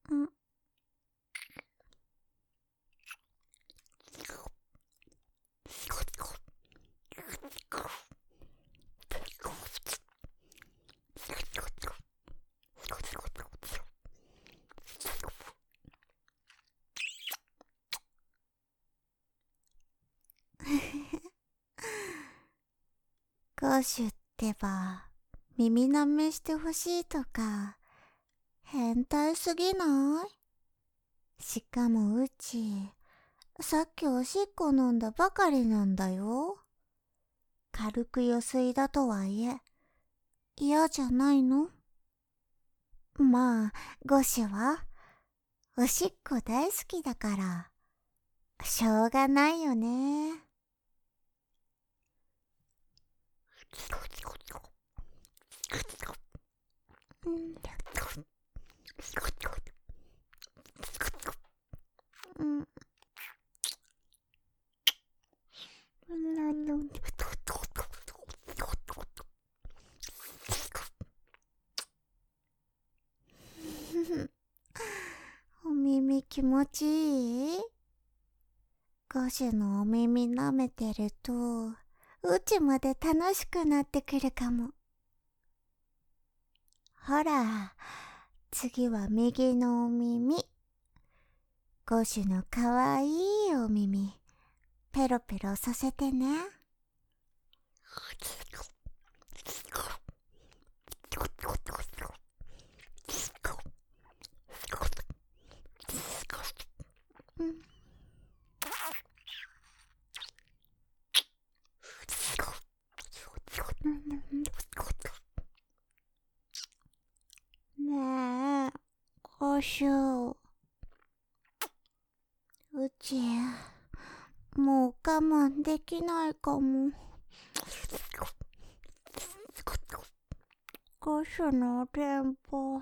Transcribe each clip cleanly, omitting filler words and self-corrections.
ん。ゴーシュってば、耳なめしてほしいとか、変態すぎない？しかもうち、さっきおしっこ飲んだばかりなんだよ。軽く余水だとはいえ、嫌じゃないの？まあ、ゴシュは、おしっこ大好きだから、しょうがないよね。うん。うん。お耳気持ちいい？ゴシュのお耳舐めてると、うちまで楽しくなってくるかも。ほら、次は右のお耳。ゴシュのかわいいお耳、ペロペロさせてね。うん。ねえ、ゴシュ。うち、もう我慢できないかも。ゴシュの電波、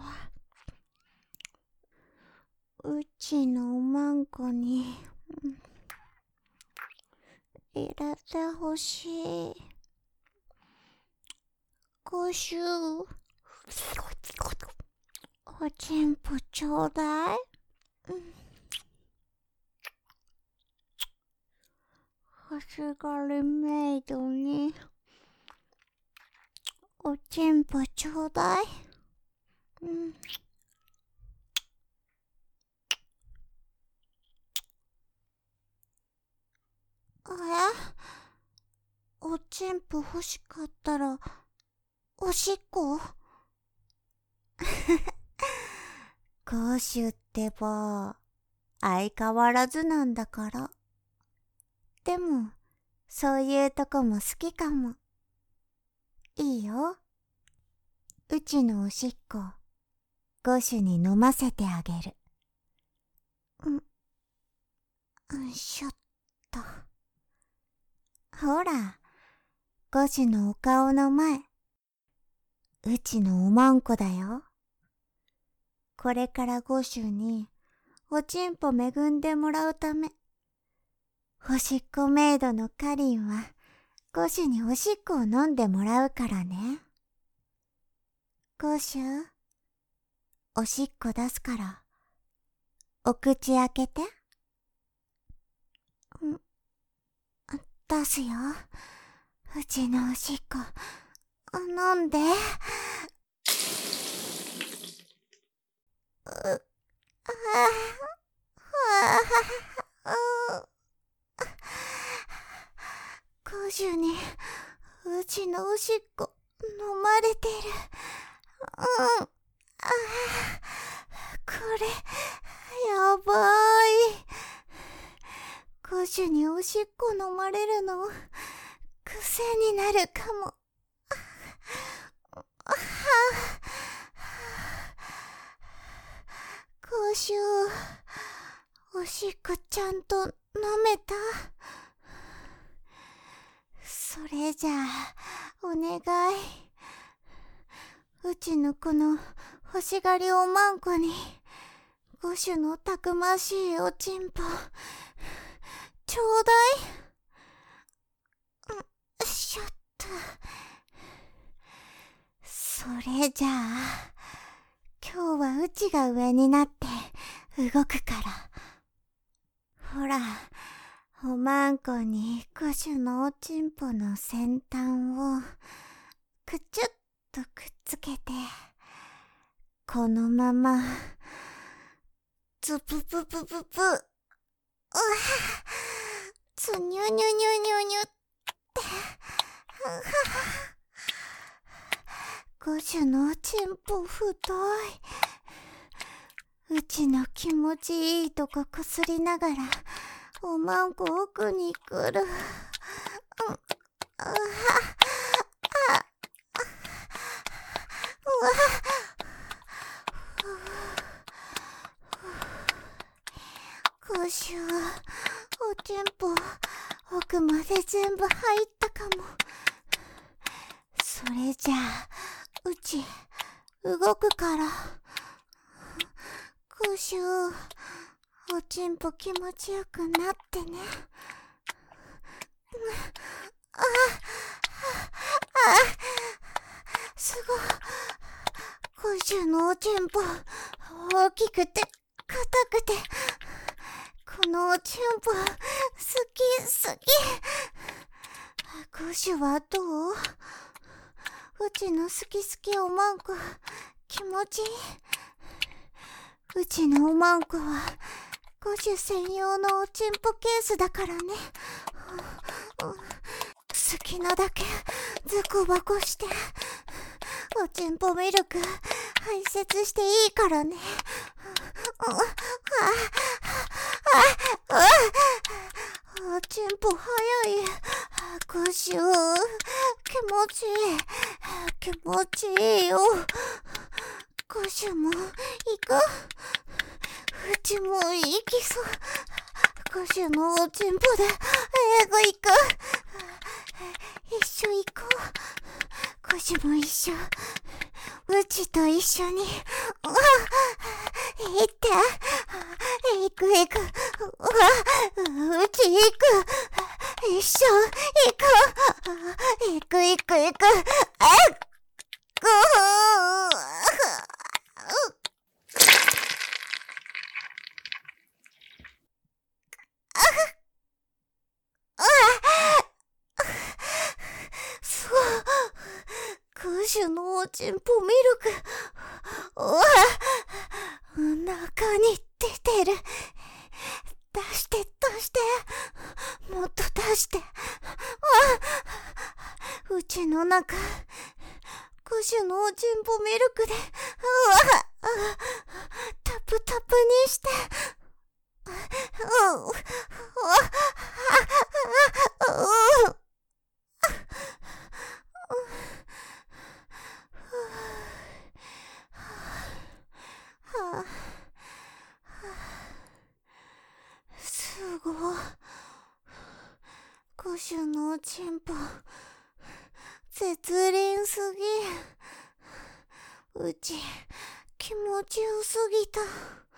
うちのおまんこに入れてほしい。ゴシュ、おちんぽちょうだい。欲しがりメイドにおちんぽちょうだい。おちんぽ欲しかったらおしっこ？ゴーシュってば相変わらずなんだから。でもそういうとこも好きかも。いいよ、うちのおしっこゴーシュに飲ませてあげる。しょっと。ほら、ゴーシュのお顔の前、うちのおまんこだよ。これからゴーシュにおちんぽ恵んでもらうため、おしっこメイドのカリンはゴーシュにおしっこを飲んでもらうからね。ゴーシュ、おしっこ出すから、お口開けて。出すよ。うちのおしっこ、飲んで。ゴーシュにうちのおしっこ飲まれてる。これやばい。ゴーシュにおしっこ飲まれるの癖になるかも。ゴーシュ、おしっこちゃんと飲めた？それじゃあお願い。うちのこの欲しがりおまんこにゴシュのたくましいおちんぽちょうだい。しょっと。それじゃあ今日はうちが上になって動くから。ほら、おまんこにゴシュのおちんぽの先端をくちゅっとくっつけて、このままズプププププ、うわ、つにゅにゅにゅにゅにゅって、ゴシュのおちんぽ太い。うちの気持ちいいとここすりながらおまんこ奥に来る。ゴシュ、おちんぽ奥まで全部入ったかも。それじゃあうち動くから。ゴシュ、おちんぽ気持ちよくなってね。すごい。ゴシュのおちんぽ大きくて硬くて、このおちんぽ好き好き。ゴシュはどう？うちの好き好きおまんこ気持ちいい？うちのおまんこはゴシュ専用のおちんぽケースだからね。好きなだけズコバコしておちんぽミルク排泄していいからね。おちんぽ早い。ゴシュ、気持ちいい。気持ちいいよ。ゴシュも行く？うちも行きそう。ゴシュのおちんぽで行く。一緒行こう。ゴシュも一緒。うちと一緒に。行って。行く。うち行く。一緒行く。行く。すごい。ゴシュのおちんぽミルク。中に出てる。出して。もっと出して。うちの中、ゴシュのおちんぽミルクで、タプタプにして。すごい。ゴシュのおちんぽ絶倫すぎ。うち気持ちよすぎた。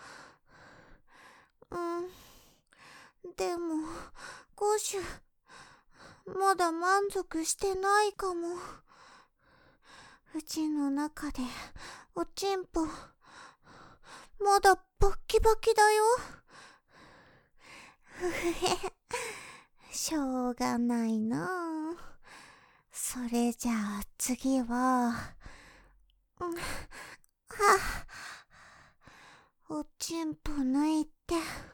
でもゴシュまだ満足してないかも。うちの中でおちんぽまだバッキバキだよ。しょうがないな。それじゃあ次は、おちんぽ抜いて。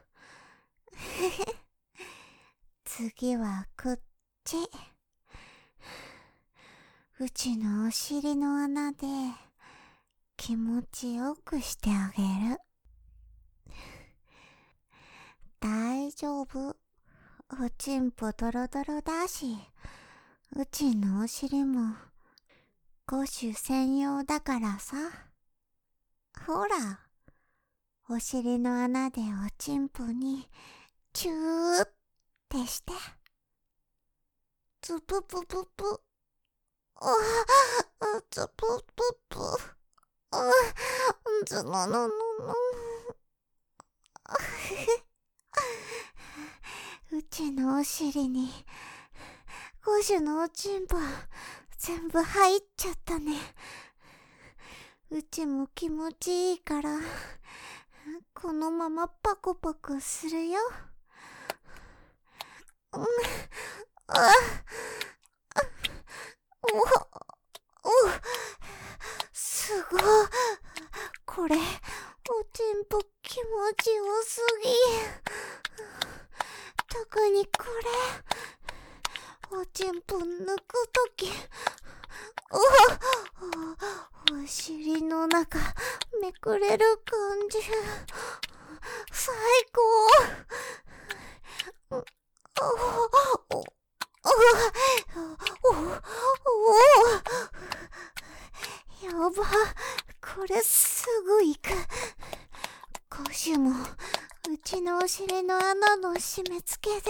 次はこっち。うちのお尻の穴で気持ちよくしてあげる。大丈夫。おちんぽドロドロだし、うちのお尻もゴシュ専用だからさ。ほら、お尻の穴でおちんぽにチューってして。ズププププ。ズプププ。ズノノノノ。うちのお尻にゴシュのおちんぽ全部入っちゃったね。うちも気持ちいいからこのままパクパクするよ。すごい。これ、おちんぽ気持ちよすぎ。特にこれ、おちんぽ抜くとき、お尻の中めくれる感じ、最高。やば、これすぐ行く。ゴシュもうちのお尻の穴の締め付けで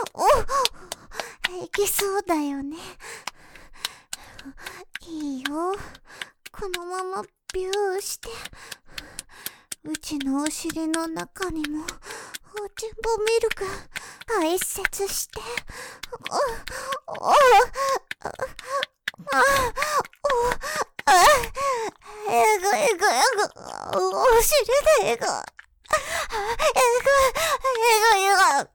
いきそうだよね。いいよ、このままビューしてうちのお尻の中にもおちんぽミルク排泄して、えぐえぐえぐ、お尻でえぐ、えぐえぐえぐ、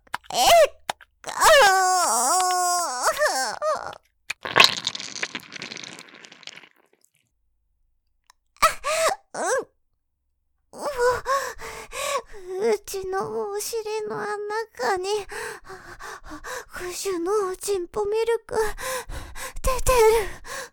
うちのお尻の中にクシュのおちんぽミルク出てる。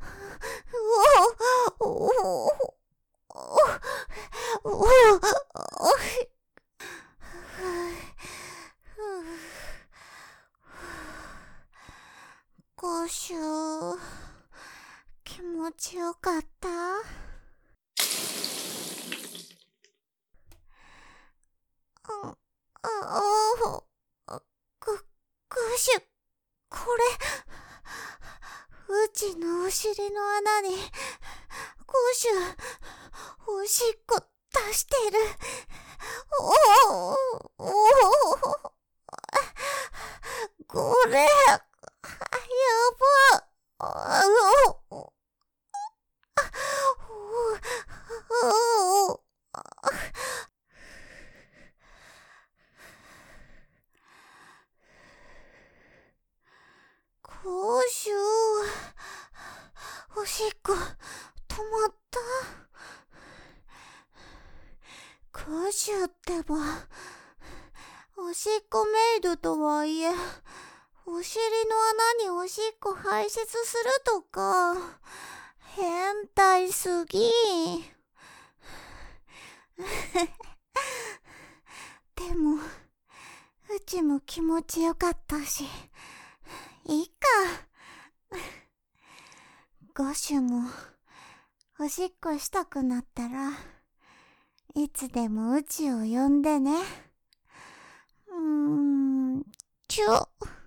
ゴシュ、気持ちよかった？ゴシュ、これ、うちのお尻の穴に、ゴシュ、おしっこ出してる。これ、やば。ゴシュ、おしっこ止まった。ゴシュってば、おしっこメイドとはいえ、お尻の穴におしっこ排泄するとか、変態すぎ。でも、うちも気持ちよかったし、いいか。ゴシュも、おしっこしたくなったら、いつでもうちを呼んでね。ちょ。